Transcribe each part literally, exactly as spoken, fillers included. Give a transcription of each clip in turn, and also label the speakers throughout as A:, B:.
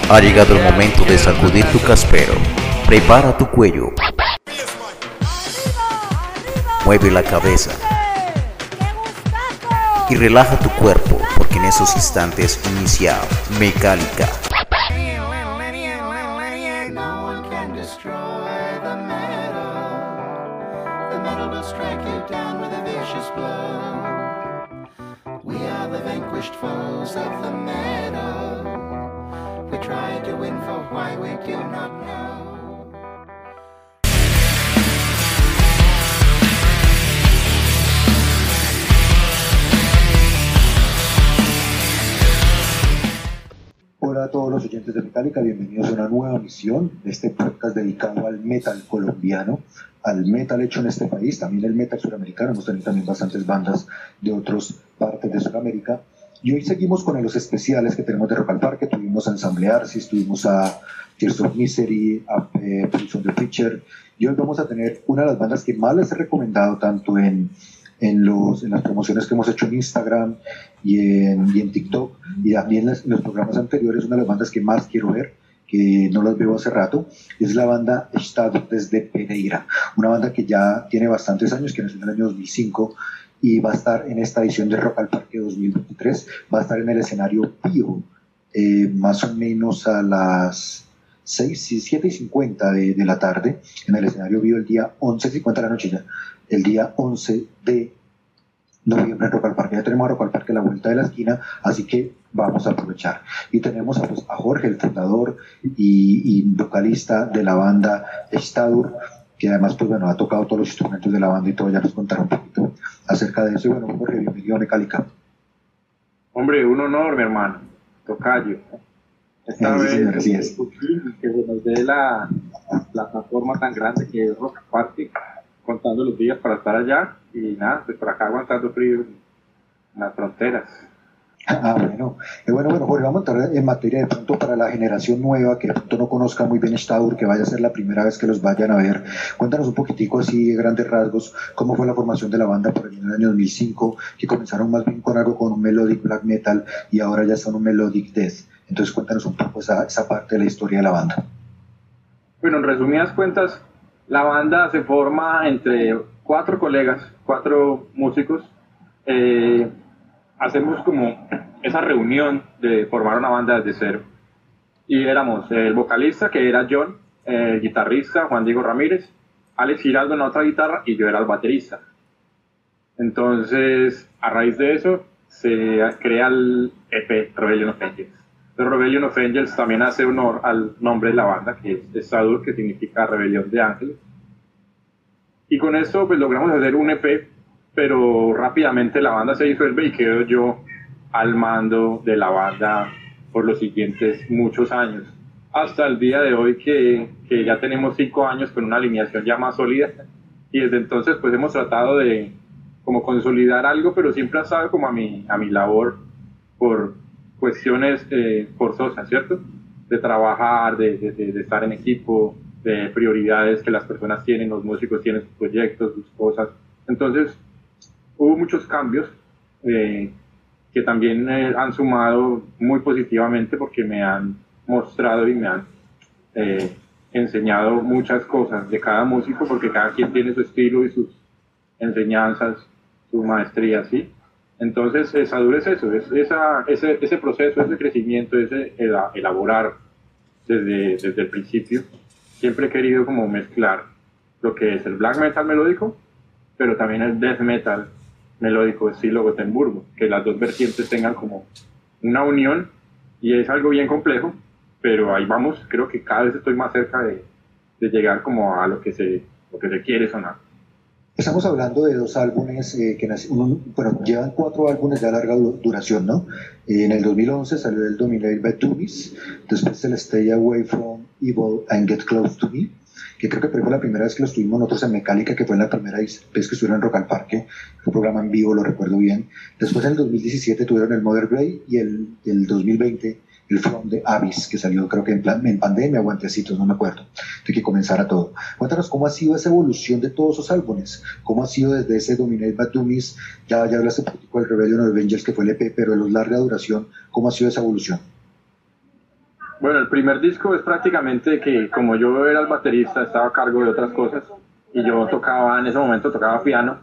A: Ha llegado el momento de sacudir tu caspero. Prepara tu cuello. Mueve la cabeza. Y relaja tu cuerpo, porque en esos instantes inicia Mecálica.
B: Hola a todos los oyentes de Mecálica, bienvenidos a una nueva misión de este podcast dedicado al metal colombiano, al metal hecho en este país, también el metal suramericano. Hemos tenido también bastantes bandas de otras partes de Sudamérica. Y hoy seguimos con los especiales que tenemos de Rock al Parque. Tuvimos a Ensemble Arsis, tuvimos a Tears of Misery, a eh, Pulse on the Preacher. Y hoy vamos a tener una de las bandas que más les he recomendado, tanto en, en, los, en las promociones que hemos hecho en Instagram y en, y en TikTok, y también en, las, en los programas anteriores. Una de las bandas que más quiero ver, que no las veo hace rato, es la banda Estado desde Pereira. Una banda que ya tiene bastantes años, que nació en el año dos mil cinco, y va a estar en esta edición de Rock al Parque dos mil veintitrés. Va a estar en el escenario Pío, eh, más o menos a las seis, siete y cincuenta de, de la tarde, en el escenario Pío el día once y cincuenta de la noche, ya, el día once de noviembre en Rock al Parque. Ya tenemos a Rock al Parque a la vuelta de la esquina, así que vamos a aprovechar. Y tenemos a, pues, a Jorge, el fundador y, y vocalista de la banda Stadur, que además, pues bueno, ha tocado todos los instrumentos de la banda y todo. Ya nos contará un poquito acerca de eso. Y bueno, Jorge, bienvenido a Mecálica.
C: Hombre, un honor, mi hermano, tocayo. Esta
B: sí,
C: vez
B: señor, así es.
C: Que se nos dé la, la plataforma tan grande que es Rock al Parque, contando los días para estar allá, y nada, pues por acá aguantando frío en las fronteras.
B: Ah, bueno. Eh, bueno, bueno, Jorge, vamos a entrar en materia de pronto para la generación nueva, que de pronto no conozca muy bien Stadur, que vaya a ser la primera vez que los vayan a ver. Cuéntanos un poquitico así, de grandes rasgos, cómo fue la formación de la banda por allí en el año dos mil cinco, que comenzaron más bien con algo con un melodic black metal y ahora ya son un melodic death. Entonces cuéntanos un poco esa, esa parte de la historia de la banda.
C: Bueno, en resumidas cuentas, la banda se forma entre cuatro colegas, cuatro músicos. Eh, hacemos como esa reunión de formar una banda desde cero. Y éramos el vocalista, que era John, el guitarrista, Juan Diego Ramírez, Alex Giraldo en la otra guitarra, y yo era el baterista. Entonces, a raíz de eso, se crea el E P Rebellion of Angels. El Rebellion of Angels también hace honor al nombre de la banda, que es Stadur, que significa Rebelión de Ángeles. Y con esto pues logramos hacer un E P, pero rápidamente la banda se disuelve y quedo yo al mando de la banda por los siguientes muchos años, hasta el día de hoy que, que ya tenemos cinco años con una alineación ya más sólida, y desde entonces pues hemos tratado de como consolidar algo, pero siempre ha estado como a mi, a mi labor por cuestiones eh, forzosas, ¿cierto? De trabajar, de, de, de estar en equipo, de prioridades que las personas tienen, los músicos tienen sus proyectos, sus cosas. Entonces hubo muchos cambios eh, que también eh, han sumado muy positivamente, porque me han mostrado y me han eh, enseñado muchas cosas de cada músico, porque cada quien tiene su estilo y sus enseñanzas, su maestría, ¿sí? Entonces, Stadur es eso, es esa, ese, ese proceso, ese crecimiento, ese elaborar desde, desde el principio. Siempre he querido como mezclar lo que es el black metal melódico, pero también el death metal melódico estilo Gotemburgo, que las dos vertientes tengan como una unión, y es algo bien complejo, pero ahí vamos. Creo que cada vez estoy más cerca de, de llegar como a lo que se, lo que se quiere sonar.
B: Estamos hablando de dos álbumes eh, que nace, uno, bueno, llevan cuatro álbumes de larga duración, ¿no? Eh, en el dos mil once salió el Dominate by Dummies, después el Stay Away from Evil and Get Close to Me, que creo que fue la primera vez que los tuvimos nosotros en Mecálica, que fue la primera vez que estuvieron en Rock al Parque, fue un programa en vivo, lo recuerdo bien. Después en el dos mil diecisiete tuvieron el Mother Grey, y el, el dos mil veinte el From the Abyss, que salió creo que en, plan, en pandemia o antecitos, no me acuerdo, de que comenzara todo. Cuéntanos cómo ha sido esa evolución de todos esos álbumes, cómo ha sido desde ese Dominate by Dummies, ya, ya hablaste un poquito del Rebellion of Angels, que fue el E P, pero de los larga duración, ¿cómo ha sido esa evolución?
C: Bueno, el primer disco es prácticamente que como yo era el baterista, estaba a cargo de otras cosas y yo tocaba, en ese momento tocaba piano,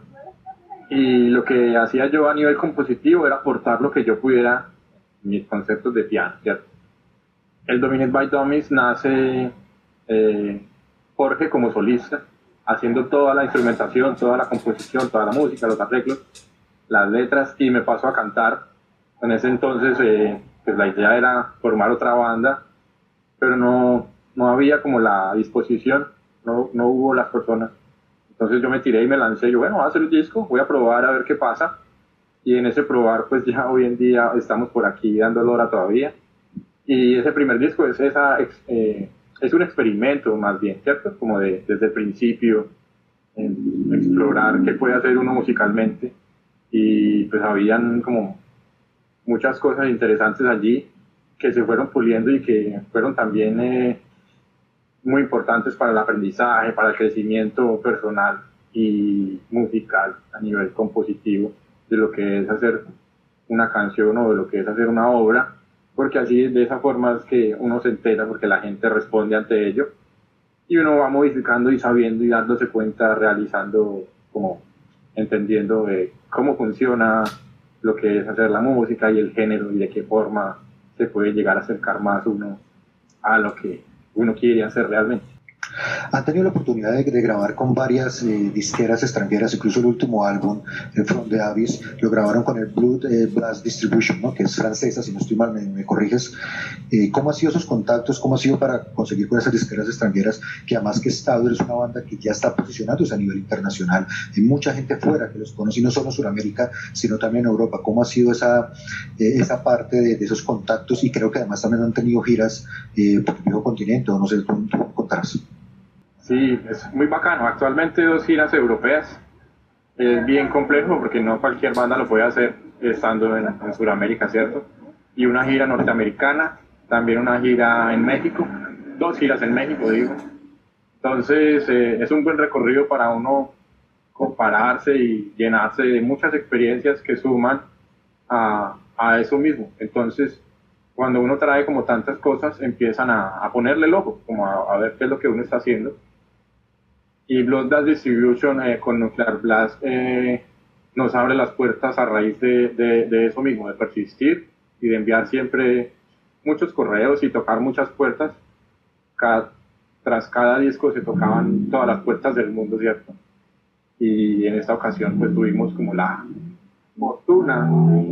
C: y lo que hacía yo a nivel compositivo era aportar lo que yo pudiera, mis conceptos de piano, ¿cierto? El Dominate by Dummies nace eh, Jorge como solista, haciendo toda la instrumentación, toda la composición, toda la música, los arreglos, las letras, y me pasó a cantar. En ese entonces eh, pues la idea era formar otra banda, pero no, no había como la disposición, no, no hubo las personas. Entonces yo me tiré y me lancé, yo bueno, voy a hacer un disco, voy a probar a ver qué pasa, y en ese probar pues ya hoy en día estamos por aquí dando hora todavía, y ese primer disco es, esa, eh, es un experimento más bien, ¿cierto? Como de, desde el principio, en explorar qué puede hacer uno musicalmente, y pues habían como muchas cosas interesantes allí que se fueron puliendo y que fueron también eh, muy importantes para el aprendizaje, para el crecimiento personal y musical a nivel compositivo de lo que es hacer una canción o de lo que es hacer una obra, porque así de esa forma es que uno se entera, porque la gente responde ante ello y uno va modificando y sabiendo y dándose cuenta, realizando, como entendiendo eh, cómo funciona lo que es hacer la música y el género y de qué forma se puede llegar a acercar más uno a lo que uno quiere hacer realmente.
B: Han tenido la oportunidad de, de grabar con varias eh, disqueras extranjeras, incluso el último álbum, el From the Abyss, lo grabaron con el Blood eh, Blast Distribution, ¿no? Que es francesa, si no estoy mal, me, me corriges. Eh, ¿Cómo han sido esos contactos? ¿Cómo ha sido para conseguir con esas disqueras extranjeras? Que además que Stauder es una banda que ya está posicionándose a nivel internacional. Hay mucha gente fuera que los conoce, y no solo en Sudamérica, sino también en Europa. ¿Cómo ha sido esa, eh, esa parte de, de esos contactos? Y creo que además también han tenido giras eh, por el viejo continente, o no sé, ¿tú, tú contarás?
C: Sí, es muy bacano. Actualmente dos giras europeas. Es bien complejo porque no cualquier banda lo puede hacer estando en, en Sudamérica, ¿cierto? Y una gira norteamericana, también una gira en México, dos giras en México, digo. Entonces, eh, es un buen recorrido para uno compararse y llenarse de muchas experiencias que suman a, a eso mismo. Entonces, cuando uno trae como tantas cosas, empiezan a, a ponerle el ojo, como a, a ver qué es lo que uno está haciendo. Y Blood Blast Distribution eh, con Nuclear Blast eh, nos abre las puertas a raíz de, de, de eso mismo, de persistir y de enviar siempre muchos correos y tocar muchas puertas. Cada, tras cada disco se tocaban todas las puertas del mundo, ¿cierto? Y en esta ocasión pues tuvimos como la fortuna,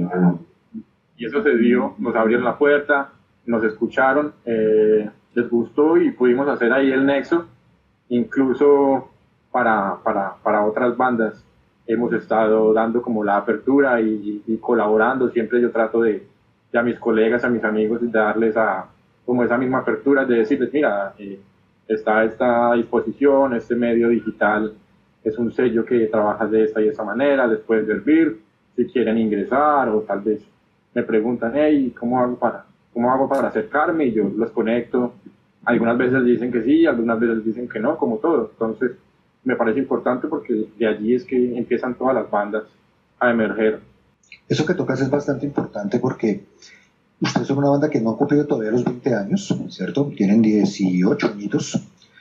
C: y eso se dio, nos abrieron la puerta, nos escucharon, eh, les gustó y pudimos hacer ahí el nexo. Incluso para, para, para otras bandas hemos estado dando como la apertura y, y, y colaborando. Siempre yo trato de, de a mis colegas, a mis amigos, de darles a, como esa misma apertura, de decirles, mira, eh, está esta disposición, este medio digital es un sello que trabaja de esta y esa manera, les puede servir, si quieren ingresar, o tal vez me preguntan, hey, ¿cómo hago para, cómo hago para acercarme? Y yo los conecto. Algunas veces dicen que sí, algunas veces dicen que no, como todo. Entonces, me parece importante porque de allí es que empiezan todas las bandas a emerger.
B: Eso que tocas es bastante importante porque ustedes son una banda que no ha cumplido todavía los veinte años, ¿cierto? Tienen dieciocho añitos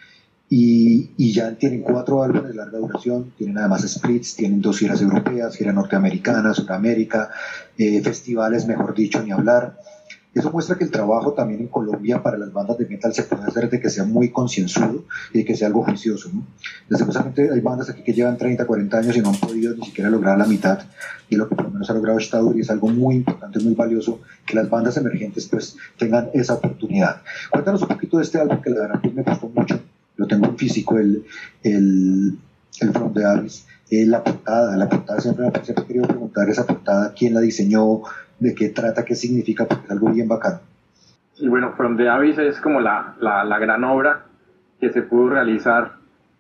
B: y, y ya tienen cuatro álbumes de larga duración, tienen además splits, tienen dos giras europeas, gira norteamericana, Sudamérica, eh, festivales, mejor dicho, ni hablar. Eso muestra que el trabajo también en Colombia para las bandas de metal se puede hacer de que sea muy concienzudo y de que sea algo juicioso, ¿no? Desgraciadamente hay bandas aquí que llevan treinta, cuarenta años y no han podido ni siquiera lograr la mitad de lo que por lo menos ha logrado Stauder, y es algo muy importante, muy valioso que las bandas emergentes pues tengan esa oportunidad. Cuéntanos un poquito de este álbum que la verdad pues, me gustó mucho, lo tengo en físico, el, el, el From the Abyss. Eh, la portada, la portada siempre, siempre he querido preguntar esa portada, quién la diseñó, de qué trata, qué significa, porque es algo bien bacano.
C: Y bueno, From the Abyss es como la, la, la gran obra que se pudo realizar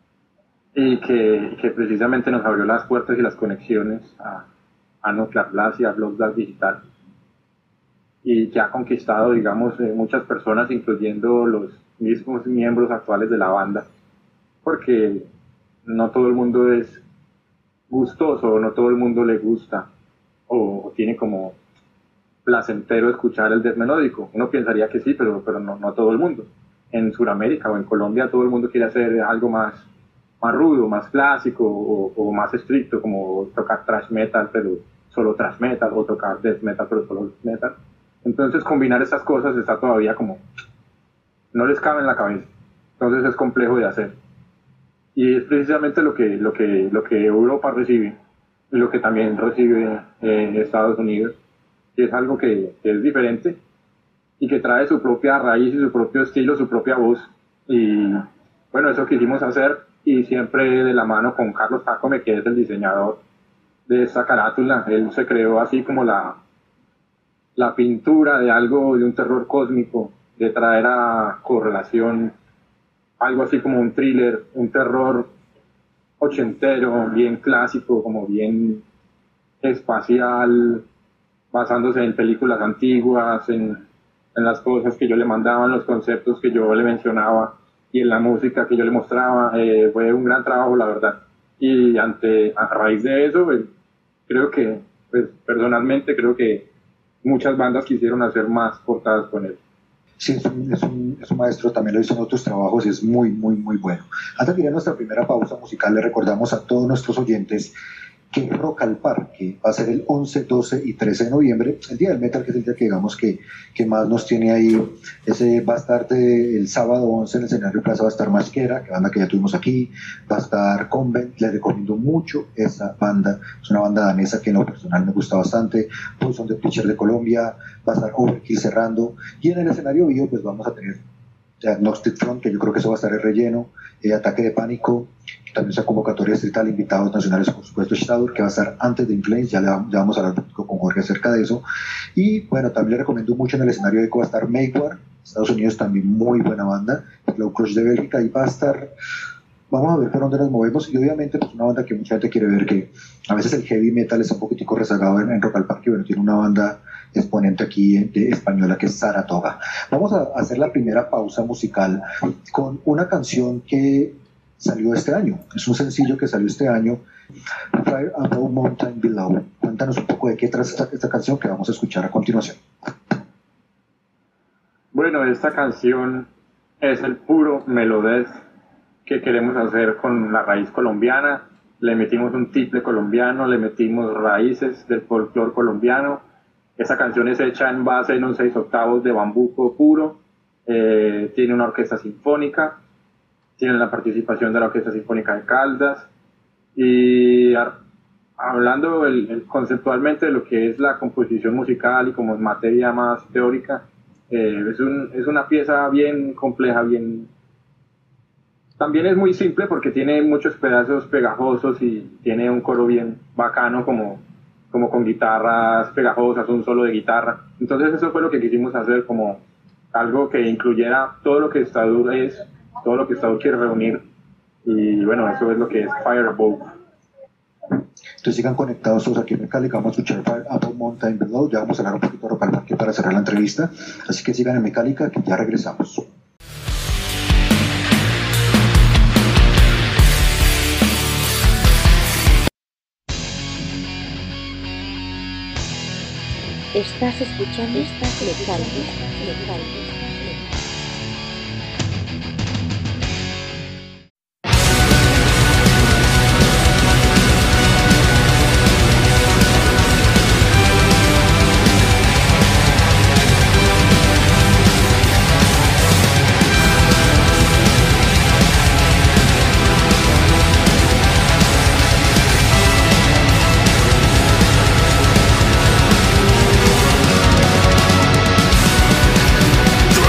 C: y que, que precisamente nos abrió las puertas y las conexiones a, a Nuclear Blast y a Blood Blast Digital, y que ha conquistado, digamos, eh, muchas personas, incluyendo los mismos miembros actuales de la banda, porque no todo el mundo es gustoso, no todo el mundo le gusta o, o tiene como placentero escuchar el death melódico. Uno pensaría que sí, pero, pero no, no todo el mundo. En Sudamérica o en Colombia todo el mundo quiere hacer algo más, más rudo, más clásico o, o más estricto, como tocar thrash metal, pero solo thrash metal, o tocar death metal, pero solo death metal. Entonces combinar estas cosas está todavía como, no les cabe en la cabeza. Entonces es complejo de hacer. Y es precisamente lo que, lo que, lo que Europa recibe y lo que también recibe eh, Estados Unidos, que es algo que, que es diferente y que trae su propia raíz y su propio estilo, su propia voz. Y bueno, eso quisimos hacer, y siempre de la mano con Carlos Tacome, que es el diseñador de esta carátula. Él se creó así como la, la pintura de algo, de un terror cósmico, de traer a correlación algo así como un thriller, un terror ochentero, bien clásico, como bien espacial, basándose en películas antiguas, en, en las cosas que yo le mandaba, en los conceptos que yo le mencionaba y en la música que yo le mostraba. Eh, fue un gran trabajo, la verdad. Y ante, a raíz de eso, pues, creo que, pues, personalmente creo que muchas bandas quisieron hacer más portadas con él.
B: Sí, es un, es, un, es un maestro, también lo hizo en otros trabajos y es muy, muy, muy bueno. Antes de ir a nuestra primera pausa musical, le recordamos a todos nuestros oyentes que Rock al Parque va a ser el once, doce y trece de noviembre, el día del metal, que es el día que digamos que, que más nos tiene ahí. Ese va a estar de, el sábado once en el escenario Plaza, va a estar Masquera, que banda que ya tuvimos aquí, va a estar Convent. Les recomiendo mucho esa banda, es una banda danesa que en lo personal me gusta bastante. Pulson de Pitcher de Colombia, va a estar Overkill cerrando, y en el escenario Bio pues vamos a tener Agnostic Front, que yo creo que eso va a estar el relleno, eh, Ataque de Pánico, también esa convocatoria distrital, invitados nacionales, por supuesto, Shadow, que va a estar antes de Inflames. Ya, le, ya vamos a hablar con Jorge acerca de eso. Y bueno, también le recomiendo mucho en el escenario Eco va a estar Mayweather, Estados Unidos, también muy buena banda, Low Crush de Bélgica, y va a estar, vamos a ver por dónde nos movemos. Y obviamente pues una banda que mucha gente quiere ver, que a veces el heavy metal está un poquitico rezagado en, en Rock al Parque. Bueno, tiene una banda exponente aquí de española, que es Saratoga. Vamos a hacer la primera pausa musical con una canción que salió este año, es un sencillo que salió este año, Fire Above Mountain Below. Cuéntanos un poco de qué trata esta, esta canción que vamos a escuchar a continuación.
C: Bueno, esta canción es el puro melodez que queremos hacer con la raíz colombiana. Le metimos un tiple colombiano, le metimos raíces del folclore colombiano. Esta canción es hecha en base en un seis octavos de bambuco puro, eh, tiene una orquesta sinfónica, tiene la participación de la Orquesta Sinfónica de Caldas, y a, hablando el, el, conceptualmente de lo que es la composición musical y como en materia más teórica, eh, es, un, es una pieza bien compleja, bien... También es muy simple porque tiene muchos pedazos pegajosos y tiene un coro bien bacano, como, como con guitarras pegajosas, un solo de guitarra. Entonces eso fue lo que quisimos hacer, como algo que incluyera todo lo que Stadur es, todo lo que Stadur quiere reunir, y bueno, eso es lo que es Fire Above.
B: Entonces sigan conectados todos aquí en Mecálica, vamos a escuchar Fire Above Mountain Below, ya vamos a hablar un poquito de Rock al Parque para cerrar la entrevista, así que sigan en Mecálica, que ya regresamos.
D: Estás escuchando esta Mecálica, Mecálica.
E: Don't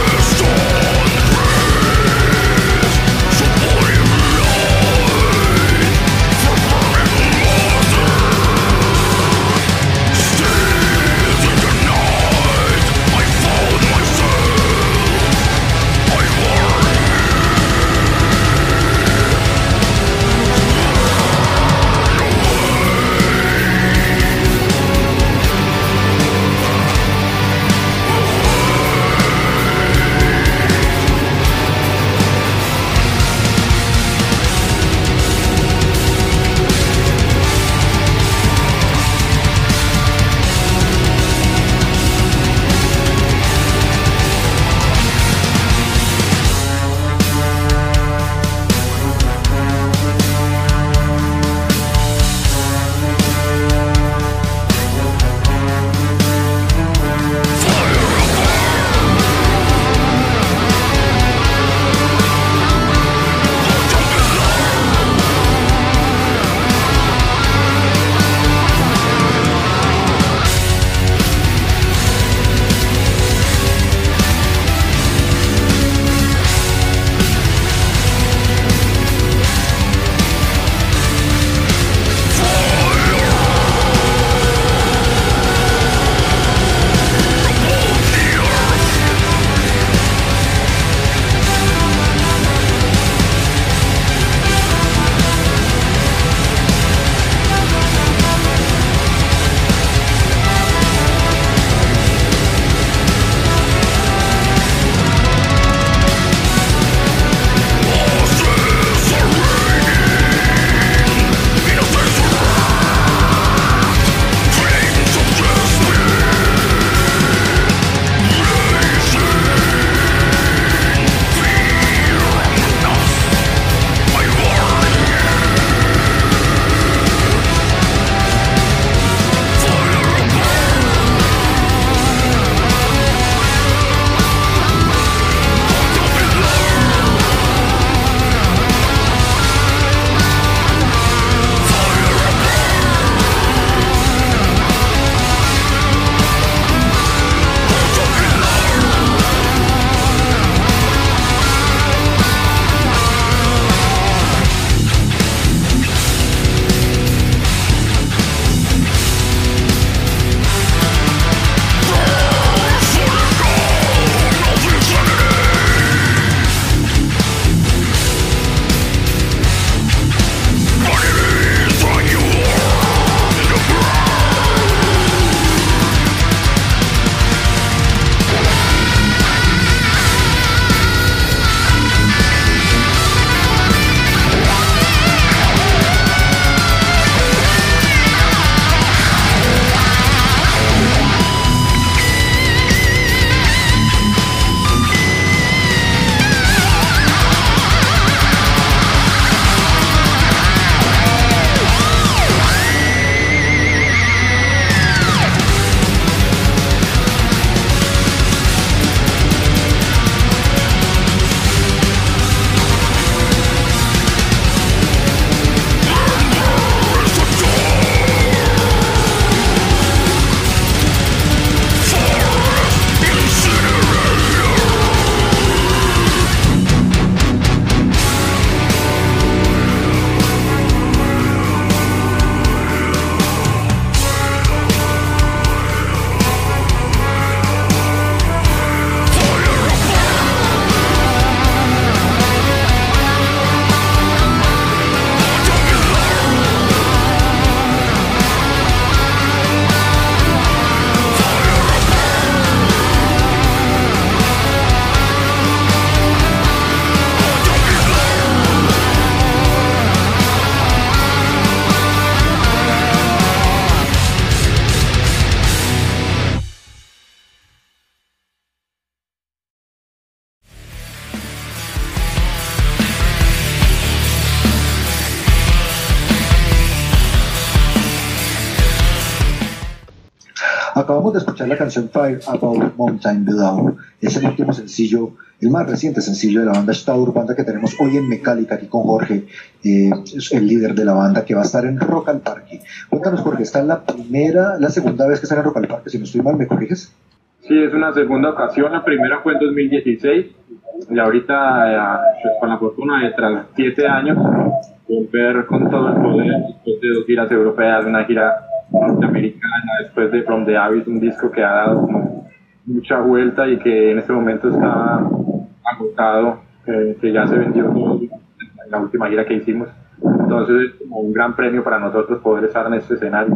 B: Acabamos de escuchar la canción Fire Above Mountain Below. Es el último sencillo, el más reciente sencillo de la banda Staudur, banda que tenemos hoy en Metallica aquí con Jorge, eh, es el líder de la banda, que va a estar en Rock al Parque. Cuéntanos, Jorge, ¿está en la primera, la segunda vez que está en Rock al Parque? Si no estoy mal, ¿me corriges?
C: Sí, es una segunda ocasión. La primera fue en dos mil dieciséis y ahorita, pues, con la fortuna de tras siete años volver con todo el poder después de dos giras europeas, una gira norteamericana, después de From the Abyss, un disco que ha dado como mucha vuelta y que en este momento está agotado, eh, que ya se vendió todo en la última gira que hicimos. Entonces es como un gran premio para nosotros poder estar en este escenario.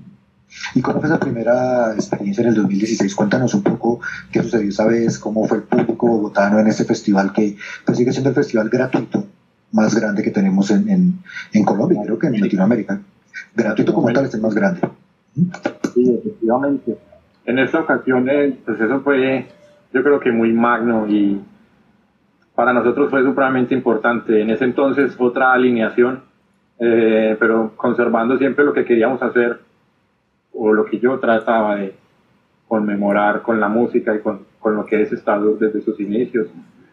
B: ¿Y cómo fue esa primera experiencia en el dos mil dieciséis? Cuéntanos un poco qué sucedió esa vez, cómo fue el público bogotano en este festival que pues, sigue siendo el festival gratuito más grande que tenemos en, en, en Colombia, creo que en Latinoamérica. Gratuito como tal es el más grande.
C: Sí, efectivamente. En esta ocasión, pues eso fue, yo creo que muy magno y para nosotros fue supremamente importante. En ese entonces otra alineación, eh, pero conservando siempre lo que queríamos hacer o lo que yo trataba de conmemorar con la música y con, con lo que es Staudur desde sus inicios.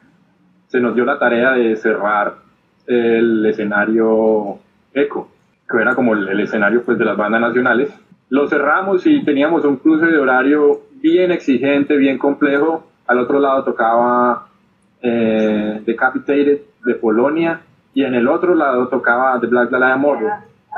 C: Se nos dio la tarea de cerrar el escenario Eco, que era como el, el escenario pues de las bandas nacionales. Lo cerramos y teníamos un cruce de horario bien exigente, bien complejo. Al otro lado tocaba eh, Decapitated de Polonia y en el otro lado tocaba The Black Dahlia Murder.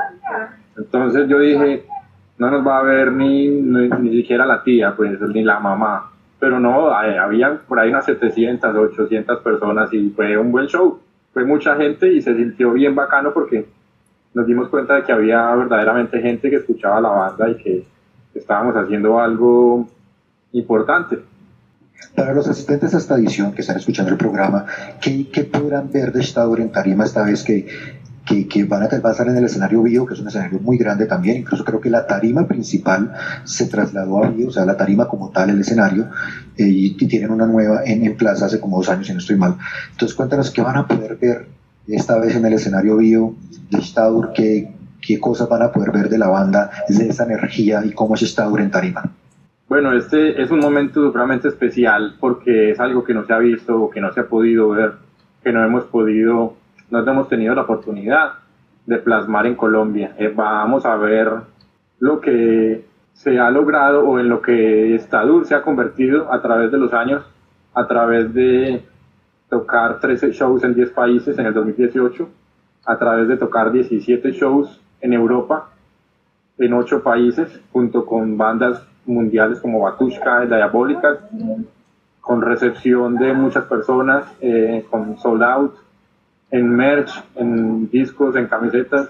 C: Entonces yo dije, no nos va a ver ni, ni, ni siquiera la tía, pues, ni la mamá. Pero no, eh, había por ahí unas setecientas, ochocientas personas y fue un buen show. Fue mucha gente y se sintió bien bacano porque nos dimos cuenta de que había verdaderamente gente que escuchaba la banda y que estábamos haciendo algo importante.
B: Para los asistentes a esta edición que están escuchando el programa, ¿qué, qué podrán ver de Staudur en tarima esta vez que, que, que van, a, van a estar en el escenario Bio, que es un escenario muy grande también? Incluso creo que la tarima principal se trasladó a Bio, o sea, la tarima como tal, el escenario, eh, y, y tienen una nueva en, en plaza hace como dos años, si no estoy mal. Entonces cuéntanos qué van a poder ver esta vez en el escenario Bio de Staudur, qué, qué cosas van a poder ver de la banda, de esa energía y cómo es Staudur en tarima.
C: Bueno, este es un momento realmente especial porque es algo que no se ha visto o que no se ha podido ver, que no hemos podido, no hemos tenido la oportunidad de plasmar en Colombia. Eh, vamos a ver lo que se ha logrado o en lo que Staudur se ha convertido a través de los años, a través de tocar trece shows en diez países en el dos mil dieciocho, a través de tocar diecisiete shows en Europa, en ocho países, junto con bandas mundiales como Batushka, Diabólicas, con recepción de muchas personas, eh, con sold out, en merch, en discos, en camisetas,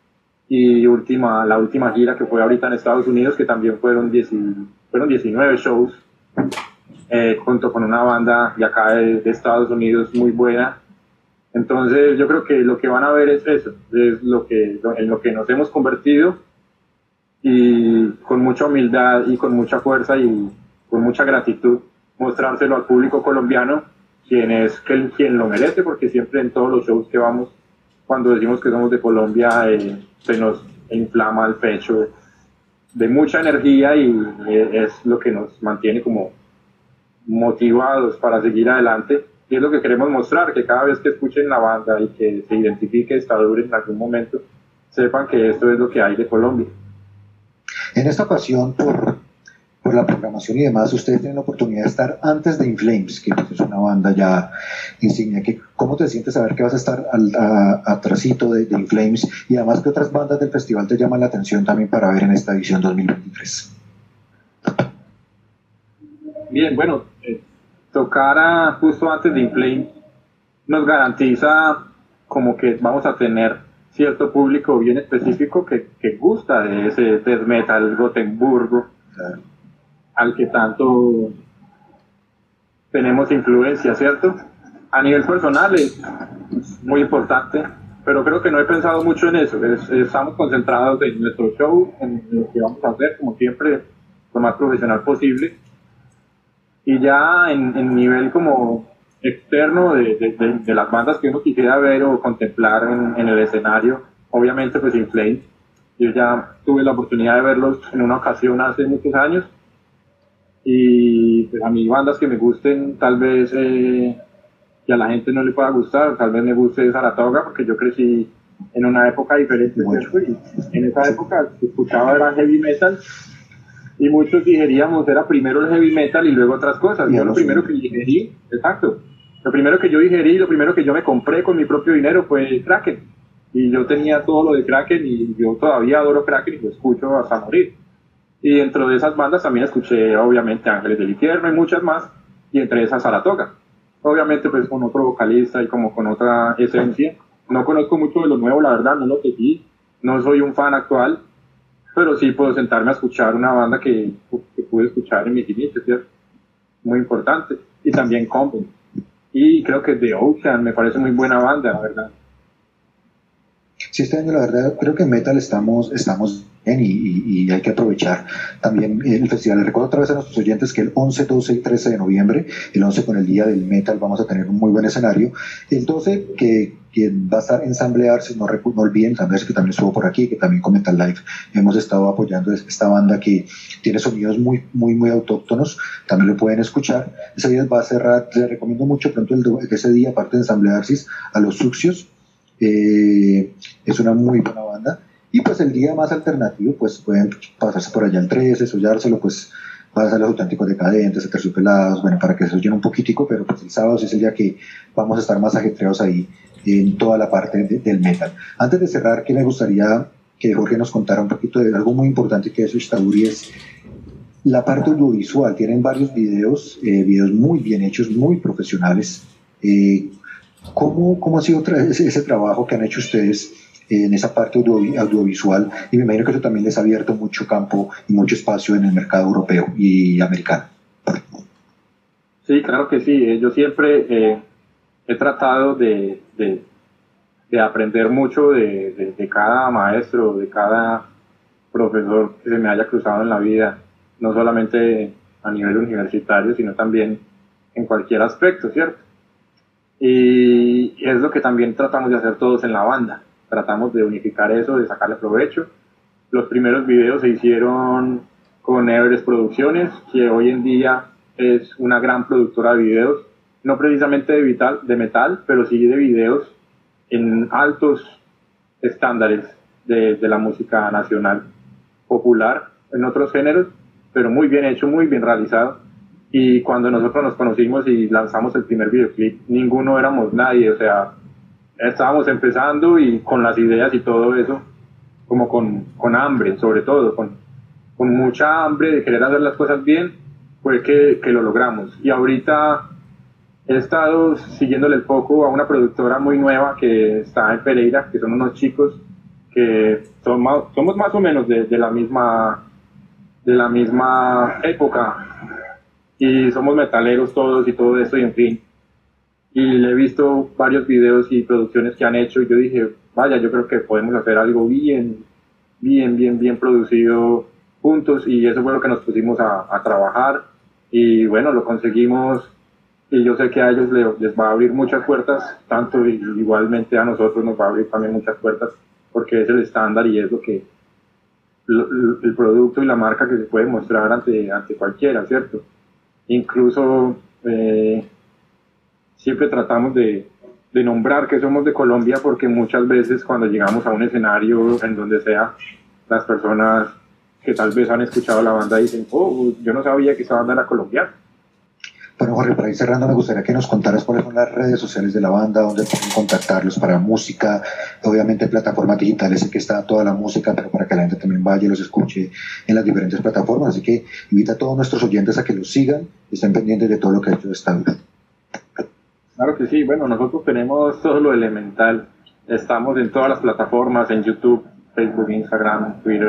C: y última, la última gira que fue ahorita en Estados Unidos, que también fueron, diez, fueron diecinueve shows, eh, junto con una banda de acá de, de Estados Unidos muy buena. Entonces yo creo que lo que van a ver es eso, es lo que, en lo que nos hemos convertido, y con mucha humildad y con mucha fuerza y con mucha gratitud mostrárselo al público colombiano, quien es quien, quien lo merece, porque siempre en todos los shows que vamos, cuando decimos que somos de Colombia, eh, se nos inflama el pecho de mucha energía y eh, es lo que nos mantiene como motivados para seguir adelante, y es lo que queremos mostrar, que cada vez que escuchen la banda y que se identifique Staudur en algún momento, sepan que esto es lo que hay de Colombia.
B: En esta ocasión, por, por la programación y demás, ustedes tienen la oportunidad de estar antes de In Flames, que pues, es una banda ya insignia. Que, ¿Cómo te sientes saber que vas a estar al, a, atrasito de, de In Flames? Y además, ¿qué otras bandas del festival te llaman la atención también para ver en esta edición dos mil veintitrés?
C: Bien, bueno, eh, tocar a, justo antes de In Flames nos garantiza como que vamos a tener cierto público bien específico que, que gusta de ese death metal Gotemburgo, claro, al que tanto tenemos influencia, ¿cierto? A nivel personal es muy importante, pero creo que no he pensado mucho en eso. Es, estamos concentrados en nuestro show, en lo que vamos a hacer, como siempre, lo más profesional posible, y ya en, en nivel como externo de, de, de, de las bandas que uno quisiera ver o contemplar en, en el escenario, obviamente pues In Flames. Yo ya tuve la oportunidad de verlos en una ocasión hace muchos años y pues, a mí bandas que me gusten, tal vez eh, que a la gente no le pueda gustar, tal vez me guste Saratoga, porque yo crecí en una época diferente, ¿cierto? Y en esa época se escuchaba era heavy metal, y muchos digeríamos, era primero el heavy metal y luego otras cosas. Yo lo primero que digerí, exacto, lo primero que yo digerí, lo primero que yo me compré con mi propio dinero fue Kraken, y yo tenía todo lo de Kraken, y yo todavía adoro Kraken y lo escucho hasta morir. Y dentro de esas bandas también escuché, obviamente, Ángeles del Infierno y muchas más, y entre esas Saratoga. Obviamente, pues con otro vocalista y como con otra esencia. No conozco mucho de lo nuevo, la verdad, no lo seguí, no soy un fan actual, pero sí puedo sentarme a escuchar una banda que, que pude escuchar en mis inicios, ¿cierto? Muy importante. Y también Common. Y creo que The Ocean me parece muy buena banda, la verdad.
B: Sí, este año la verdad creo que en Metal estamos, estamos bien y, y, y hay que aprovechar también el festival. Les recuerdo otra vez a nuestros oyentes que el once, doce y trece de noviembre, el once con el Día del Metal, vamos a tener un muy buen escenario. El doce, que, que va a estar Ensemble Arts, no, no olviden, Ensemble Arts, que también estuvo por aquí, que también con Metal Live hemos estado apoyando esta banda que tiene sonidos muy, muy, muy autóctonos, también lo pueden escuchar. Ese día va a cerrar, les recomiendo mucho pronto el, ese día, aparte de Ensemble Arts, a los Sucios. Eh, es una muy buena banda. Y pues el día más alternativo, pues pueden pasarse por allá el trece, sollárselo, pues van a ser los auténticos decadentes, terciopelados, bueno, para que se oyen un poquitico, pero pues el sábado sí es el día que vamos a estar más ajetreados ahí en toda la parte de, del metal. Antes de cerrar, que me gustaría que Jorge nos contara un poquito de algo muy importante que es Ixtaduri, es la parte audiovisual. Tienen varios videos, eh, videos muy bien hechos, muy profesionales. Eh, ¿Cómo, ¿Cómo ha sido tra ese, ese trabajo que han hecho ustedes en esa parte audio audiovisual? Y me imagino que eso también les ha abierto mucho campo y mucho espacio en el mercado europeo y americano.
C: Sí, claro que sí. Yo siempre eh, he tratado de, de, de aprender mucho de, de, de cada maestro, de cada profesor que se me haya cruzado en la vida, no solamente a nivel universitario, sino también en cualquier aspecto, ¿cierto? Y es lo que también tratamos de hacer todos en la banda. Tratamos de unificar eso, de sacarle provecho. Los primeros videos se hicieron con Everest Producciones, que hoy en día es una gran productora de videos, no precisamente de, vital, de metal, pero sí de videos en altos estándares de, de la música nacional popular, en otros géneros, pero muy bien hecho, muy bien realizado. Y cuando nosotros nos conocimos y lanzamos el primer videoclip, ninguno éramos nadie, o sea, estábamos empezando y con las ideas y todo eso, como con, con hambre, sobre todo, con, con mucha hambre de querer hacer las cosas bien, fue que, que lo logramos. Y ahorita he estado siguiéndole el foco a una productora muy nueva que está en Pereira, que son unos chicos que son más, somos más o menos de, de la misma de la misma época, y somos metaleros todos y todo eso, y en fin. Y le he visto varios videos y producciones que han hecho, y yo dije, vaya, yo creo que podemos hacer algo bien, bien, bien, bien producido juntos, y eso fue lo que nos pusimos a, a trabajar, y bueno, lo conseguimos, y yo sé que a ellos les, les va a abrir muchas puertas, tanto y, igualmente a nosotros nos va a abrir también muchas puertas, porque es el estándar y es lo que, lo, el producto y la marca que se puede mostrar ante, ante cualquiera, ¿cierto? Incluso eh, siempre tratamos de, de nombrar que somos de Colombia, porque muchas veces cuando llegamos a un escenario en donde sea, las personas que tal vez han escuchado la banda dicen, oh, yo no sabía que esa banda era colombiana.
B: Bueno, Jorge, para ir cerrando, me gustaría que nos contaras cuáles son las redes sociales de la banda, dónde pueden contactarlos para música, obviamente plataformas digitales, sé que está toda la música, pero para que la gente también vaya y los escuche en las diferentes plataformas, así que invita a todos nuestros oyentes a que los sigan y estén pendientes de todo lo que ha hecho Ixtaduri.
C: Claro que sí, bueno, nosotros tenemos todo lo elemental, estamos en todas las plataformas, en YouTube, Facebook, Instagram, Twitter,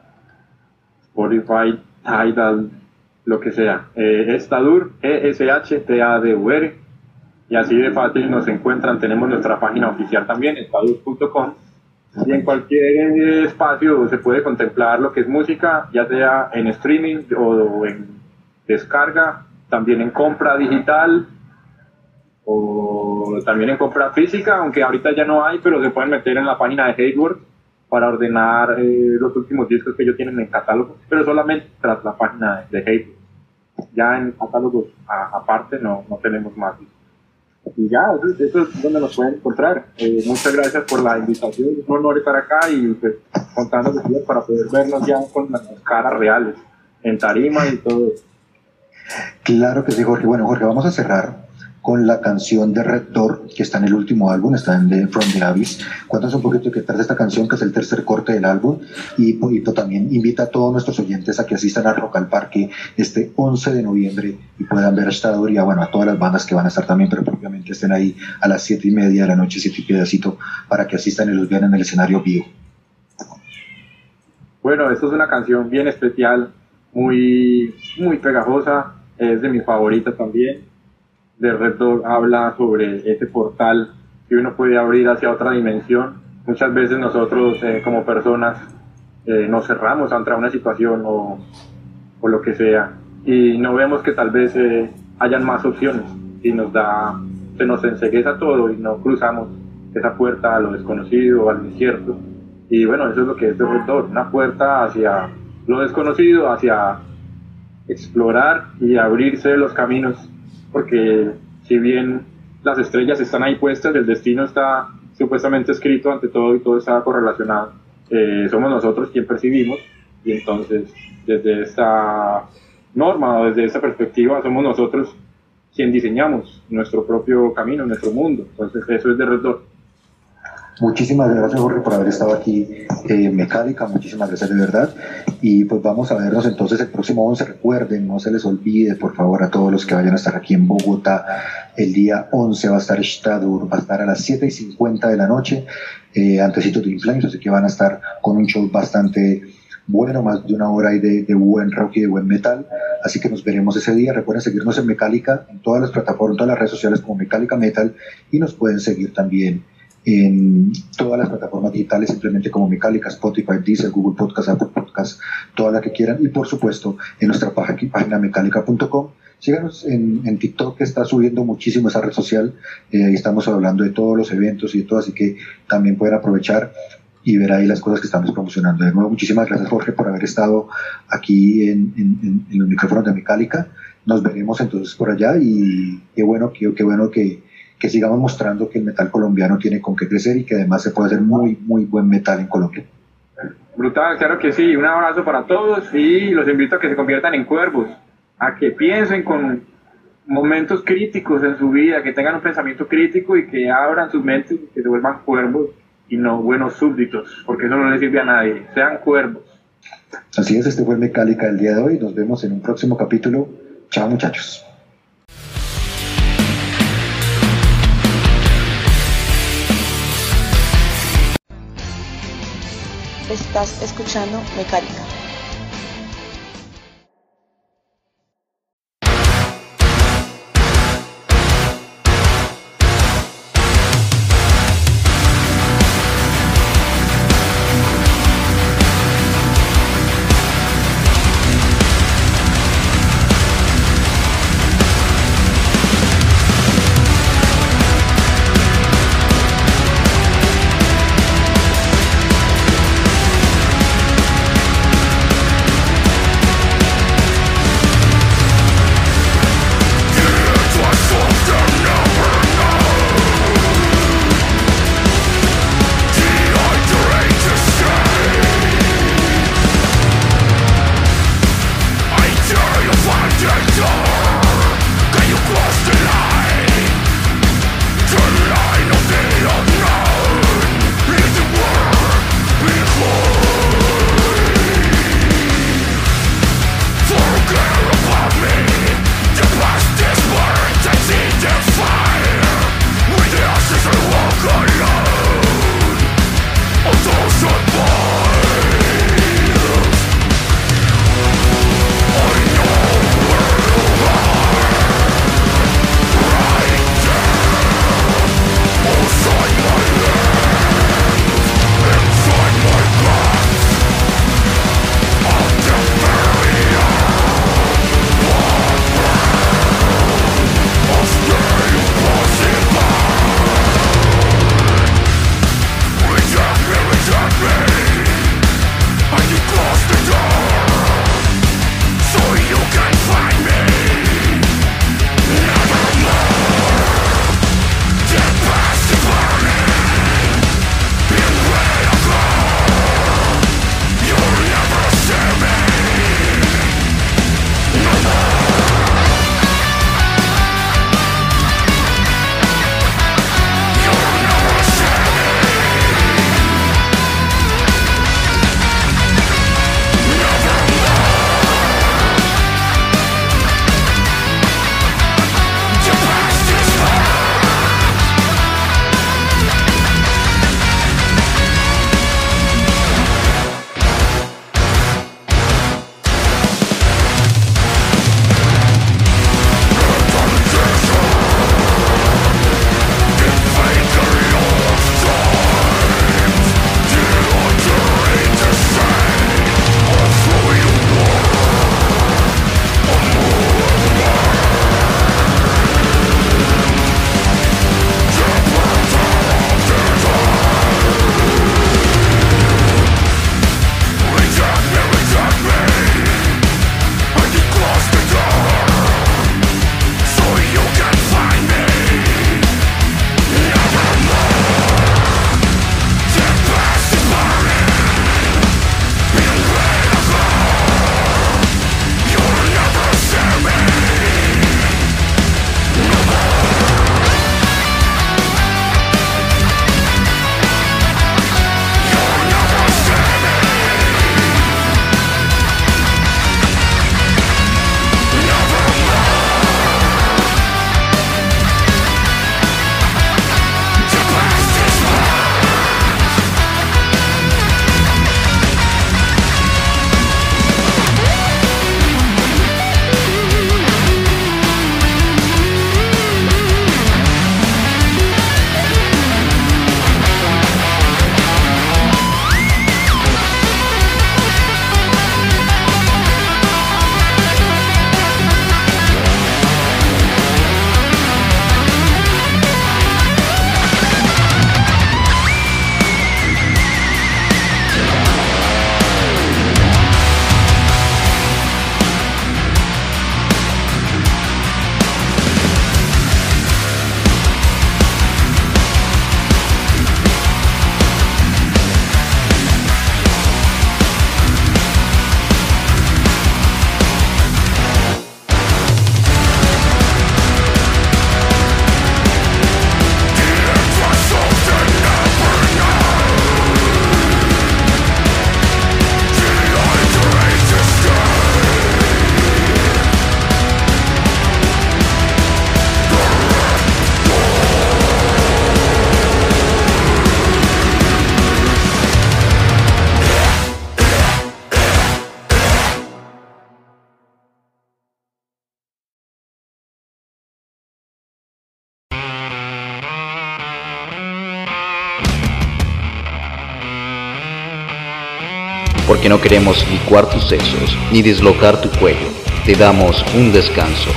C: Spotify, Tidal, lo que sea. Eh, Ixtadur, E S H T A D U R, y así de fácil nos encuentran. Tenemos nuestra página oficial también, ixtadur punto com, y en cualquier espacio se puede contemplar lo que es música, ya sea en streaming o en descarga, también en compra digital o también en compra física, aunque ahorita ya no hay, pero se pueden meter en la página de Hatework para ordenar eh, los últimos discos que ellos tienen en catálogo, pero solamente tras la página de Hatework. Ya en catálogos a, aparte no, no tenemos más. Y ya, eso, eso es donde nos pueden encontrar. Eh, muchas gracias por la invitación, es un honor estar acá y pues, contando los días para poder vernos ya con las caras reales, en tarima y todo eso.
B: Claro que sí, Jorge. Bueno, Jorge, vamos a cerrar con la canción de Red Door, que está en el último álbum, está en the, From the Abyss. Cuéntanos un poquito qué tal de esta canción, que es el tercer corte del álbum, y, y pues, también invita a todos nuestros oyentes a que asistan al Rock al Parque este once de noviembre y puedan ver a Stador y a, bueno, a todas las bandas que van a estar también, pero propiamente estén ahí a las siete y media de la noche, siete y pedacito, para que asistan y los vean en el escenario vivo.
C: Bueno, esto es una canción bien especial, muy, muy pegajosa, es de mis favoritas también. De Red Door habla sobre ese portal que uno puede abrir hacia otra dimensión. Muchas veces nosotros eh, como personas eh, nos cerramos ante una situación o, o lo que sea y no vemos que tal vez eh, hayan más opciones y nos da, se nos encegueza todo y no cruzamos esa puerta a lo desconocido, al incierto. Y bueno, eso es lo que es de Red Door, una puerta hacia lo desconocido, hacia explorar y abrirse los caminos, porque si bien las estrellas están ahí puestas, el destino está supuestamente escrito ante todo y todo está correlacionado, eh, somos nosotros quien percibimos, y entonces desde esta norma o desde esta perspectiva somos nosotros quien diseñamos nuestro propio camino, nuestro mundo. Entonces eso es de Red Door.
B: Muchísimas gracias, Jorge, por haber estado aquí en eh, Mecálica, muchísimas gracias de verdad, y pues vamos a vernos entonces el próximo once. Recuerden, no se les olvide, por favor, a todos los que vayan a estar aquí en Bogotá, el día once va a estar Stador, va a estar a las siete y cincuenta de la noche, eh, antesito de Inflames, así que van a estar con un show bastante bueno, más de una hora y de, de buen rock y de buen metal, así que nos veremos ese día. Recuerden seguirnos en Mecálica, en todas las plataformas, en todas las redes sociales como Mecálica Metal, y nos pueden seguir también en todas las plataformas digitales, simplemente como Mecálica, Spotify, Deezer, Google Podcast, Apple Podcast, todas las que quieran, y por supuesto en nuestra página, página mecálica punto com. Síganos en, en TikTok, que está subiendo muchísimo esa red social, eh, ahí estamos hablando de todos los eventos y de todo, así que también pueden aprovechar y ver ahí las cosas que estamos promocionando. De nuevo, muchísimas gracias, Jorge, por haber estado aquí en, en, en, en los micrófonos de Mecálica. Nos veremos entonces por allá, y qué bueno, qué, qué bueno que que sigamos mostrando que el metal colombiano tiene con qué crecer y que además se puede hacer muy, muy buen metal en Colombia.
C: Brutal, claro que sí. Un abrazo para todos y los invito a que se conviertan en cuervos, a que piensen con momentos críticos en su vida, que tengan un pensamiento crítico y que abran sus mentes y que se vuelvan cuervos y no buenos súbditos, porque eso no le sirve a nadie. Sean cuervos.
B: Así es, este fue el Mecálica del día de hoy. Nos vemos en un próximo capítulo. Chao, muchachos.
E: Estás escuchando Mecálica.
A: porque no queremos licuar tus sesos ni dislocar tu cuello. Te damos un descanso.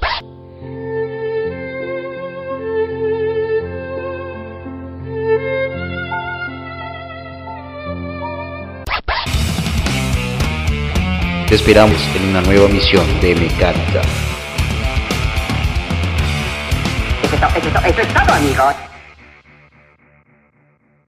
A: Te esperamos en una nueva misión de Mecánica.
F: Eso, eso, eso es todo, amigos.